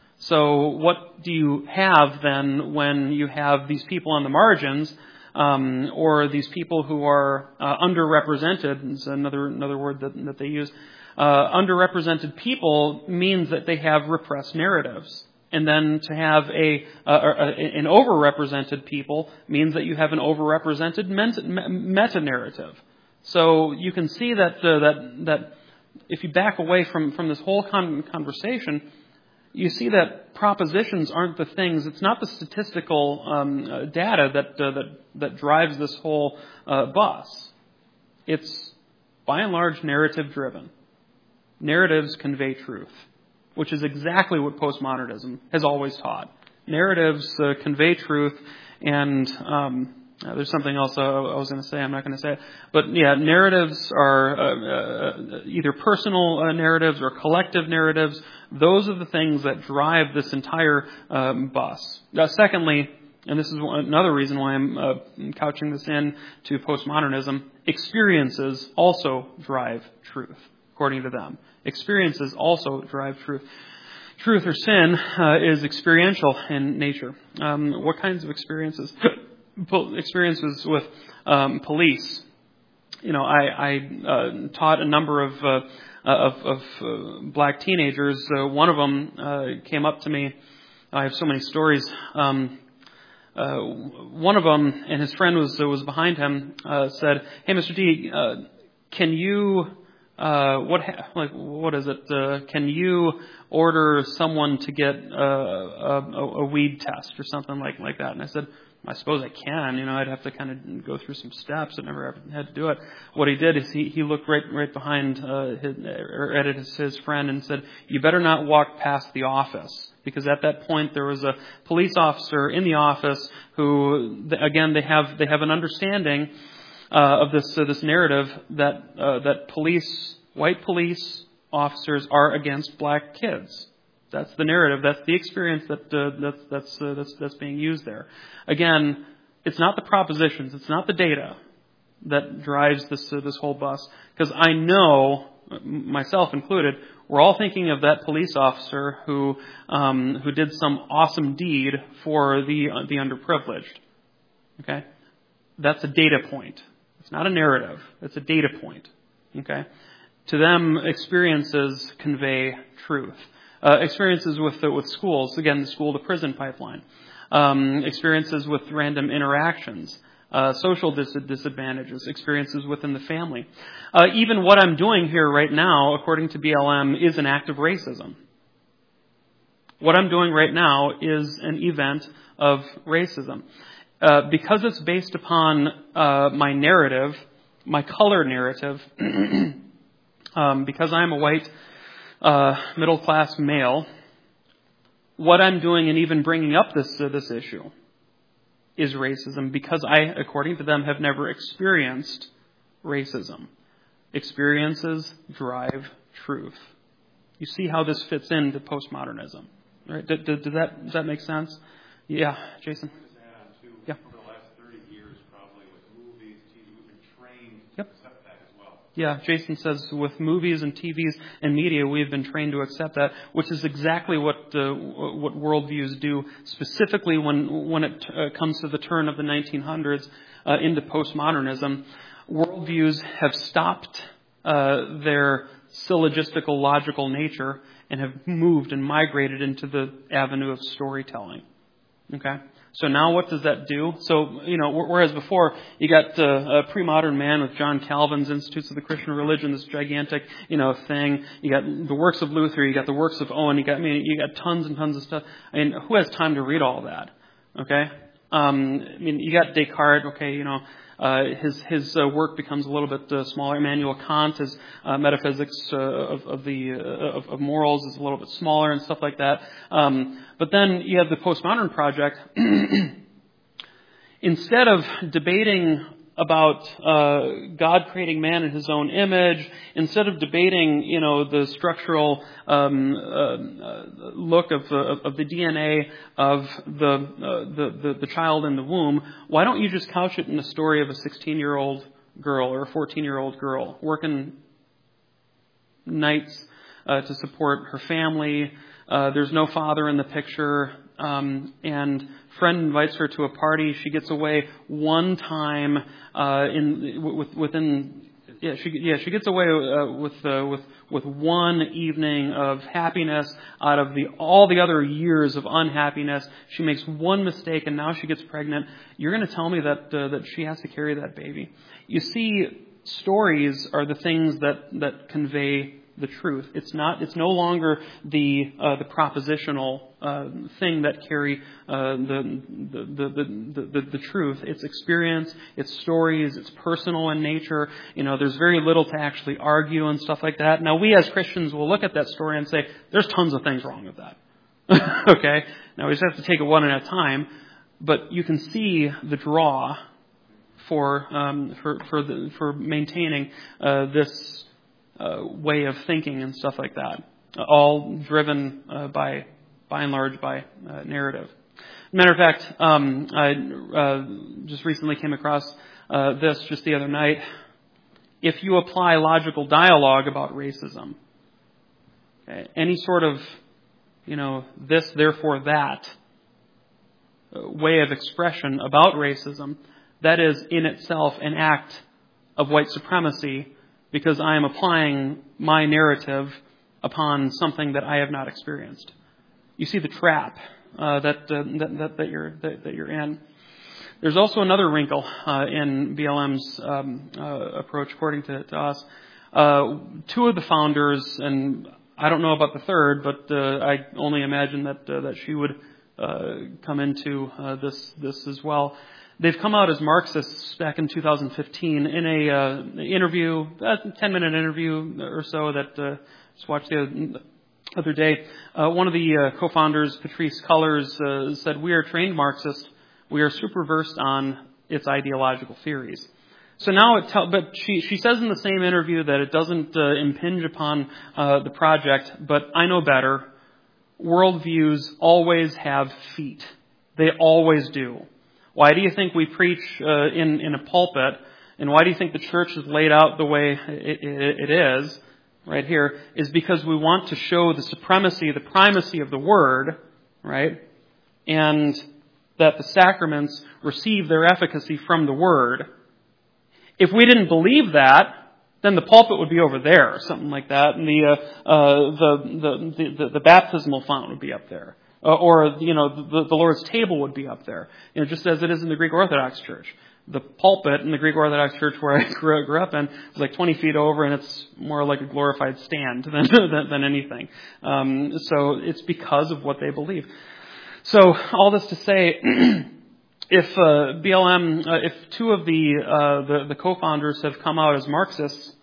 So what do you have then when you have these people on the margins, um, or these people who are uh, underrepresented? Is another another word that that they use. Uh, underrepresented people means that they have repressed narratives. And then to have a, uh, a an overrepresented people means that you have an overrepresented meta-narrative. So you can see that uh, that that if you back away from, from this whole con- conversation, you see that propositions aren't the things. It's not the statistical um, uh, data that, uh, that that drives this whole uh, bus. It's by and large narrative driven. Narratives convey truth, which is exactly what postmodernism has always taught. Narratives uh, convey truth, and um, uh, there's something else I, I was going to say. I'm not going to say it. But yeah, narratives are uh, uh, either personal uh, narratives or collective narratives. Those are the things that drive this entire um, bus. Uh, secondly, and this is one, another reason why I'm uh, couching this in to postmodernism, experiences also drive truth, according to them. Experiences also drive truth. Truth or sin uh, is experiential in nature. Um, what kinds of experiences? Experiences with um, police. You know, I, I uh, taught a number of uh, of, of uh, black teenagers. Uh, one of them uh, came up to me. I have so many stories. Um, uh, one of them, and his friend was uh, was behind him, uh, said, "Hey, Mister D, uh, can you?" Uh, what like what is it? Uh, can you order someone to get uh, a, a weed test or something like like that? And I said, I suppose I can. You know, I'd have to kind of go through some steps. I never had to do it. What he did is he, he looked right right behind uh, his, or at his, his friend and said, "You better not walk past the office." Because at that point there was a police officer in the office who, again, they have they have an understanding Uh, of this uh, this narrative that uh, that police, white police officers are against black kids. That's the narrative. That's the experience that uh, that's that's, uh, that's that's being used there. Again, it's not the propositions, it's not the data that drives this uh, this whole bus. Because I know, myself included, we're all thinking of that police officer who um, who did some awesome deed for the uh, the underprivileged. Okay, that's a data point. It's not a narrative. It's a data point. Okay? To them, experiences convey truth. Uh, experiences with uh, with schools, again, the school to prison pipeline. Um, experiences with random interactions. Uh, social dis- disadvantages. Experiences within the family. Uh, even what I'm doing here right now, according to B L M, is an act of racism. What I'm doing right now is an event of racism. Uh, because it's based upon uh, my narrative, my color narrative, um, because I'm a white uh, middle-class male, what I'm doing in even bringing up this uh, this issue is racism, because I, according to them, have never experienced racism. Experiences drive truth. You see how this fits into postmodernism, right? Does, does that does that make sense? Yeah, Jason. Yeah. Over the last thirty years, probably with movies, T V, we've been trained Yep. to accept that as well. Yeah, Jason says with movies and T Vs and media, we've been trained to accept that, which is exactly what uh, what worldviews do. Specifically, when when it uh, comes to the turn of the nineteen hundreds uh, into postmodernism, worldviews have stopped uh, their syllogistical, logical nature and have moved and migrated into the avenue of storytelling. Okay. So now what does that do? So, you know, whereas before you got uh, a pre-modern man with John Calvin's Institutes of the Christian Religion, this gigantic, you know, thing. You got the works of Luther, you got the works of Owen, you got, I mean, you got tons and tons of stuff. I mean, who has time to read all that? Okay? Um, I mean, you got Descartes, okay, you know, Uh, his his uh, work becomes a little bit uh, smaller. Immanuel Kant, his uh, metaphysics uh, of, of the uh, of, of morals is a little bit smaller and stuff like that. Um, but then you have the postmodern project. Instead of debating about uh, God creating man in His own image, instead of debating, you know, the structural um, uh, look of, uh, of the D N A of the, uh, the the the child in the womb, why don't you just couch it in the story of a sixteen-year-old girl or a fourteen-year-old girl working nights uh, to support her family? Uh, there's no father in the picture, um, and friend invites her to a party. She gets away one time uh, in with, within. Yeah, she yeah she gets away uh, with uh, with with one evening of happiness out of the all the other years of unhappiness. She makes one mistake and now she gets pregnant. You're going to tell me that uh, that she has to carry that baby? You see, stories are the things that that convey the truth. It's not. It's no longer the uh, the propositional uh, thing that carry uh, the, the, the, the the the truth. It's experience. It's stories. It's personal in nature. You know, there's very little to actually argue and stuff like that. Now, we as Christians will look at that story and say, "There's tons of things wrong with that." Okay. Now we just have to take it one at a time. But you can see the draw for um, for for the, for maintaining uh, this. Uh, way of thinking and stuff like that, uh, all driven uh, by, by and large, by uh, narrative. Matter of fact, um, I uh, just recently came across uh, this just the other night. If you apply logical dialogue about racism, okay, any sort of, you know, this, therefore that uh, way of expression about racism, that is in itself an act of white supremacy, because I am applying my narrative upon something that I have not experienced. You see the trap uh, that, uh, that, that that you're that, that you're in. There's also another wrinkle uh, in B L M's um, uh, approach, according to, to us. Uh, two of the founders, and I don't know about the third, but uh, I only imagine that uh, that she would uh, come into uh, this this as well. They've come out as Marxists back in two thousand fifteen in a uh, interview, a ten-minute interview or so that uh, I just watched the other day. Uh, one of the uh, co-founders, Patrice Cullors, uh, said, "We are trained Marxists. We are super versed on its ideological theories." So now, it tell, but she she says in the same interview that it doesn't uh, impinge upon uh, the project. But I know better. Worldviews always have feet. They always do. Why do you think we preach uh, in, in a pulpit? And why do you think the church is laid out the way it, it, it is, right here, is because we want to show the supremacy, the primacy of the Word, right? And that the sacraments receive their efficacy from the Word. If we didn't believe that, then the pulpit would be over there, or something like that, and the, uh, uh, the, the, the, the baptismal font would be up there. Uh, or, you know, the, the Lord's table would be up there, you know, just as it is in the Greek Orthodox Church. The pulpit in the Greek Orthodox Church where I grew, grew up in was like twenty feet over, and it's more like a glorified stand than than, than anything. Um, so it's because of what they believe. So all this to say, if uh, B L M, uh, if two of the, uh, the the co-founders have come out as Marxists,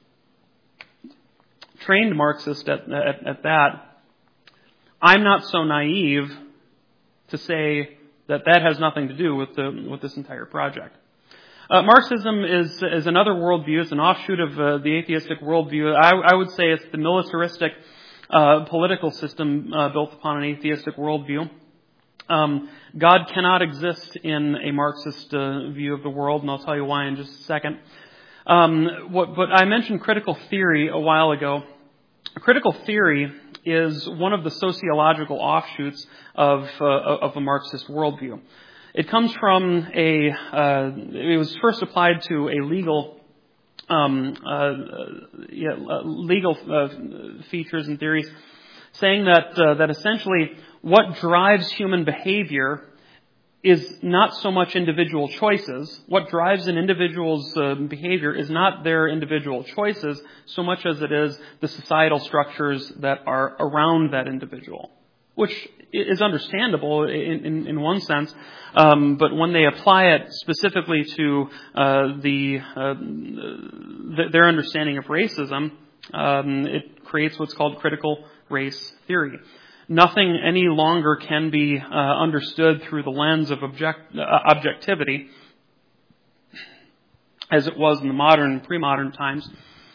trained Marxists at, at, at that. I'm not so naive to say that that has nothing to do with the with this entire project. Uh, Marxism is is another worldview. It's an offshoot of uh, the atheistic worldview. I, I would say it's the militaristic uh, political system uh, built upon an atheistic worldview. Um, God cannot exist in a Marxist uh, view of the world, and I'll tell you why in just a second. Um, what, but I mentioned critical theory a while ago. Critical theory is one of the sociological offshoots of uh, of a Marxist worldview. It comes from a. Uh, it was first applied to a legal, um, uh, yeah, legal uh, features and theories, saying that uh, that essentially what drives human behavior is not so much individual choices. What drives an individual's uh, behavior is not their individual choices so much as it is the societal structures that are around that individual. which is understandable in, in, in one sense, um, but when they apply it specifically to uh, the, uh, the their understanding of racism, um, it creates what's called critical race theory. Nothing any longer can be uh, understood through the lens of object, uh, objectivity, as it was in the modern, pre-modern times.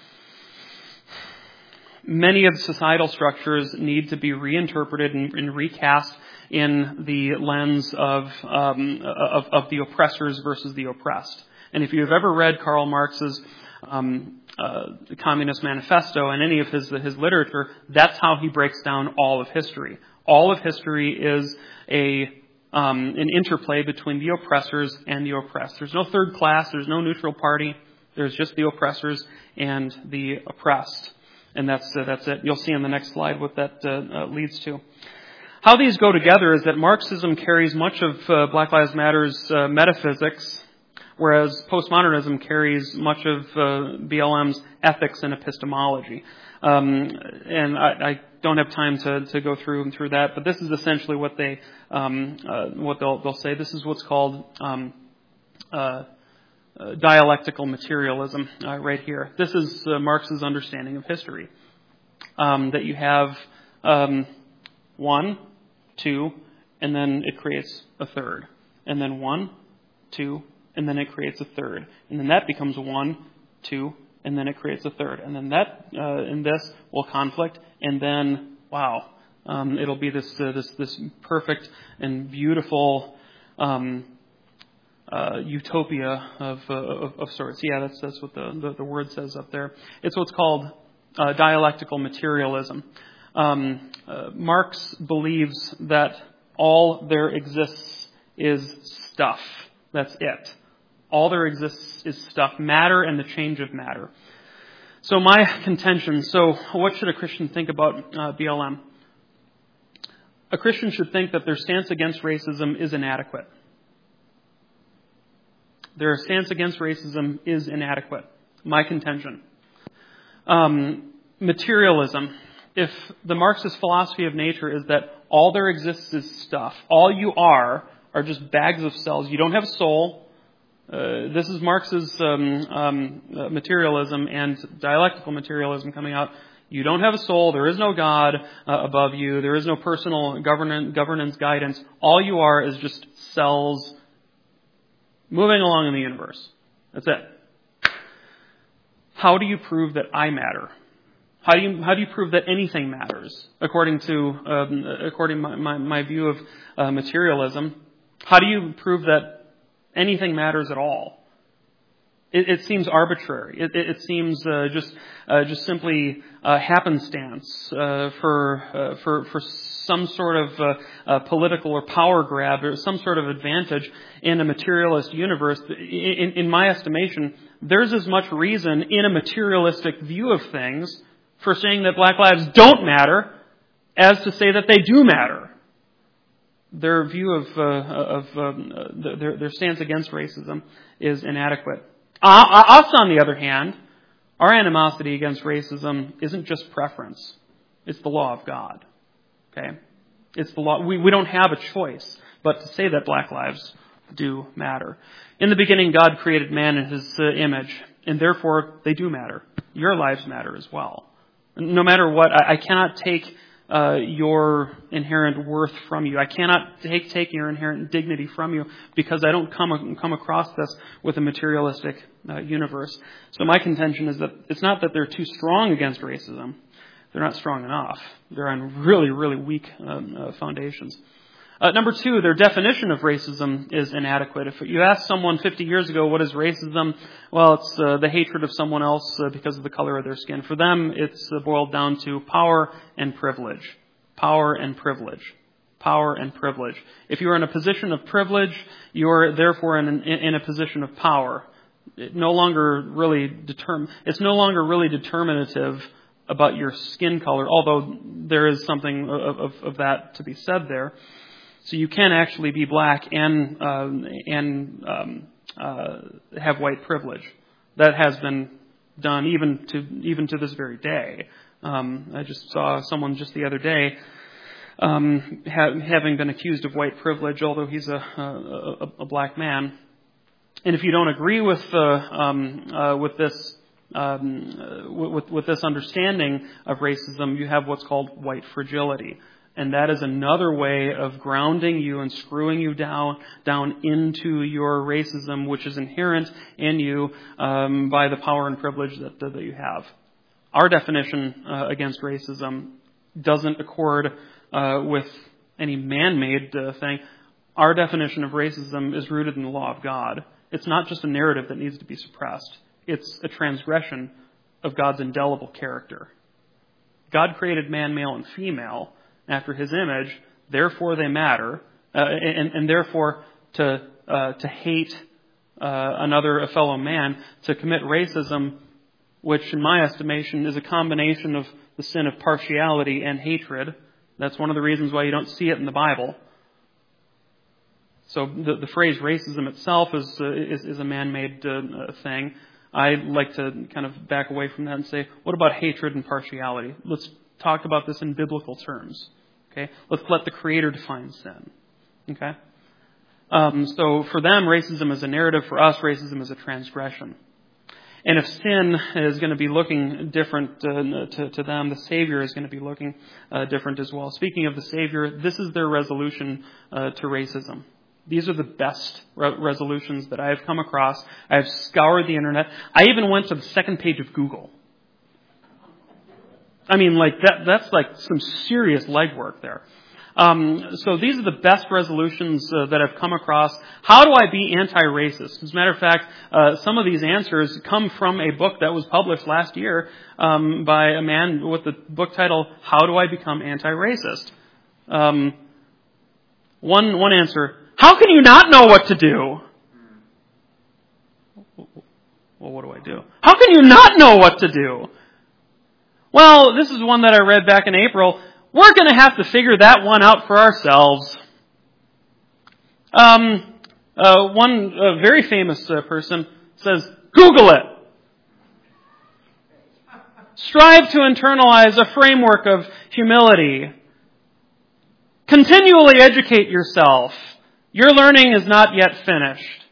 Many of societal structures need to be reinterpreted and, and recast in the lens of, um, of of the oppressors versus the oppressed. And if you've ever read Karl Marx's um, uh, Communist Manifesto and any of his his literature, that's how he breaks down all of history. All of history is a um, an interplay between the oppressors and the oppressed. There's no third class. There's no neutral party. There's just the oppressors and the oppressed. And that's uh, that's it. You'll see on the next slide what that uh, uh, leads to. How these go together is that Marxism carries much of uh, Black Lives Matter's uh, metaphysics, whereas postmodernism carries much of uh, B L M's ethics and epistemology. Um, and I, I don't have time to, to go through through that, but this is essentially what they um, uh, what they'll they'll say. This is what's called um, uh, Uh, dialectical materialism uh, right here. This is uh, Marx's understanding of history. Um, that you have um, one, two, and then it creates a third. And then one, two, and then it creates a third. And then that becomes one, two, and then it creates a third. And then that uh, and this will conflict, and then, wow, um, it'll be this, uh, this, this perfect and beautiful um Uh, utopia of, uh, of of sorts. Yeah, that's that's what the, the, the word says up there. It's what's called uh, dialectical materialism. Um, uh, Marx believes that all there exists is stuff. That's it. All there exists is stuff, matter and the change of matter. So my contention, so what should a Christian think about uh, B L M? A Christian should think that their stance against racism is inadequate. Their stance against racism is inadequate. My contention. Um, materialism. If the Marxist philosophy of nature is that all there exists is stuff, all you are are just bags of cells. You don't have a soul. Uh, this is Marx's um, um, materialism and dialectical materialism coming out. You don't have a soul. There is no God uh, above you. There is no personal governance, governance guidance. All you are is just cells moving along in the universe. That's it. How do you prove that I matter? How do you how do you prove that anything matters? According to um, according to my, my, my view of uh, materialism, how do you prove that anything matters at all? It, it seems arbitrary. It, it, it seems uh, just uh, just simply uh, happenstance uh, for uh, for for some sort of uh, uh, political or power grab or some sort of advantage in a materialist universe. In, in my estimation, there's as much reason in a materialistic view of things for saying that Black lives don't matter as to say that they do matter. Their view of uh, of um, uh, their, their stance against racism is inadequate. Uh, us, on the other hand, our animosity against racism isn't just preference. It's the law of God. Okay? It's the law. We, we don't have a choice but to say that Black lives do matter. In the beginning, God created man in His uh, image, and therefore they do matter. Your lives matter as well. No matter what, I, I cannot take uh, your inherent worth from you. I cannot take, take your inherent dignity from you because I don't come come across this with a materialistic uh, universe. So my contention is that it's not that they're too strong against racism. They're not strong enough. They're on really, really weak um, uh, foundations. Uh, number two, their definition of racism is inadequate. If you ask someone fifty years ago, what is racism? Well, it's uh, the hatred of someone else uh, because of the color of their skin. For them, it's uh, boiled down to power and privilege. Power and privilege. Power and privilege. If you are in a position of privilege, you are therefore in, in, in a position of power. It no longer really determ- It's no longer really determinative about your skin color, although there is something of, of, of that to be said there. So you can actually be black and um, and um, uh, have white privilege. That has been done even to even to this very day. Um, I just saw someone just the other day um, ha- having been accused of white privilege, although he's a, a, a black man. And if you don't agree with uh, um, uh, with this um, uh, with, with this understanding of racism, you have what's called white fragility. And that is another way of grounding you and screwing you down down into your racism, which is inherent in you um, by the power and privilege that, that you have. Our definition uh, against racism doesn't accord uh, with any man-made uh, thing. Our definition of racism is rooted in the law of God. It's not just a narrative that needs to be suppressed. It's a transgression of God's indelible character. God created man, male, and female after His image, therefore they matter, uh, and, and therefore to uh, to hate uh, another, a fellow man, to commit racism, which in my estimation is a combination of the sin of partiality and hatred. That's one of the reasons why you don't see it in the Bible. So the, the phrase racism itself is, uh, is, is a man-made uh, thing. I like to kind of back away from that and say, what about hatred and partiality? Let's talk about this in biblical terms. Okay, let's let the Creator define sin. Okay, um, so for them, racism is a narrative. For us, racism is a transgression. And if sin is going to be looking different uh, to, to them, the Savior is going to be looking uh, different as well. Speaking of the Savior, this is their resolution uh, to racism. These are the best re- resolutions that I have come across. I have scoured the internet. I even went to the second page of Google. I mean, like that, that's like some serious legwork there. Um, so these are the best resolutions uh, that I've come across. How do I be anti-racist? As a matter of fact, uh, some of these answers come from a book that was published last year um, by a man with the book title, How Do I Become Anti-Racist? Um, one, one answer, how can you not know what to do? Well, what do I do? How can you not know what to do? Well, this is one that I read back in April. We're going to have to figure that one out for ourselves. Um, uh, one uh, very famous uh, person says, Google it. Strive to internalize a framework of humility. Continually educate yourself. Your learning is not yet finished.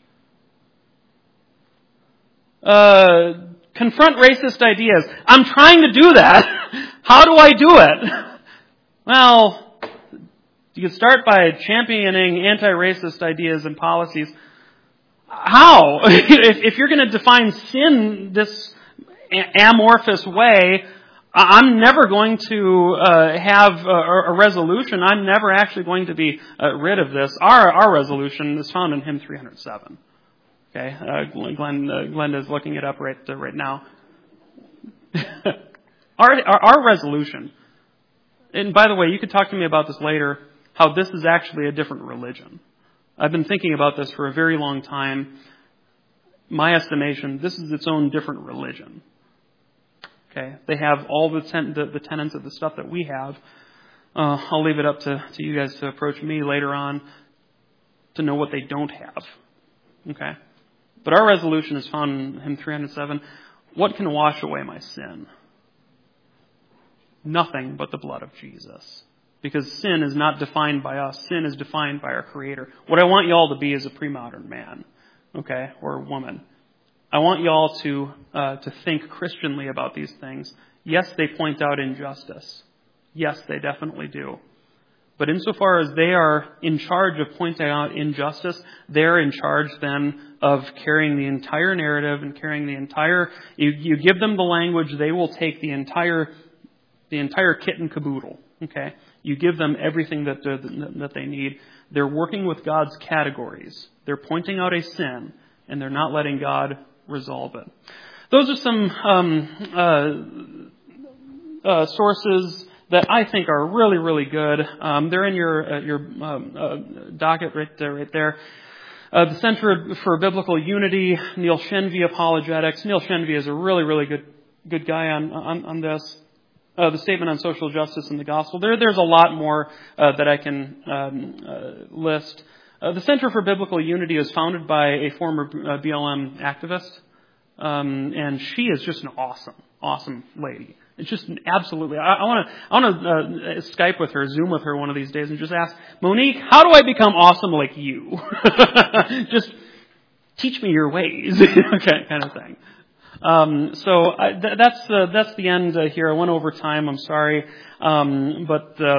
Uh, confront racist ideas. I'm trying to do that. How do I do it? Well, you can start by championing anti-racist ideas and policies. How? if, if you're going to define sin this amorphous way, I'm never going to uh, have a, a resolution. I'm never actually going to be uh, rid of this. Our our resolution is found in Hymn three hundred seven. Okay, uh, Glenn, uh, Glenda is looking it up right uh, right now. our, our our resolution. And by the way, you could talk to me about this later, how this is actually a different religion. I've been thinking about this for a very long time. My estimation, this is its own different religion. Okay, they have all the, ten, the, the tenets of the stuff that we have. Uh, I'll leave it up to, to you guys to approach me later on to know what they don't have. Okay, but our resolution is found in Hymn three hundred seven. What can wash away my sin? Nothing but the blood of Jesus. Because sin is not defined by us. Sin is defined by our Creator. What I want you all to be is a pre-modern man, okay, or woman. I want you all to uh, to think Christianly about these things. Yes, they point out injustice. Yes, they definitely do. But insofar as they are in charge of pointing out injustice, they're in charge then of carrying the entire narrative and carrying the entire... You, you give them the language, they will take the entire... the entire kit and caboodle, okay? You give them everything that, uh, that they need. They're working with God's categories. They're pointing out a sin, and they're not letting God resolve it. Those are some um, uh, uh, sources that I think are really, really good. Um, they're in your uh, your um, uh, docket right there. Right there. Uh, the Center for Biblical Unity, Neil Shenvi Apologetics. Neil Shenvi is a really, really good good guy on on, on this. Uh, the Statement on Social Justice in the Gospel. There, there's a lot more uh, that I can um, uh, list. Uh, the Center for Biblical Unity is founded by a former uh, B L M activist. Um, and she is just an awesome, awesome lady. It's just absolutely. I want to. I want to uh, Skype with her, Zoom with her one of these days, and just ask Monique, how do I become awesome like you? Just teach me your ways, okay, kind of thing. Um, so I, th- that's uh, that's the end uh, here. I went over time. I'm sorry, um, but uh,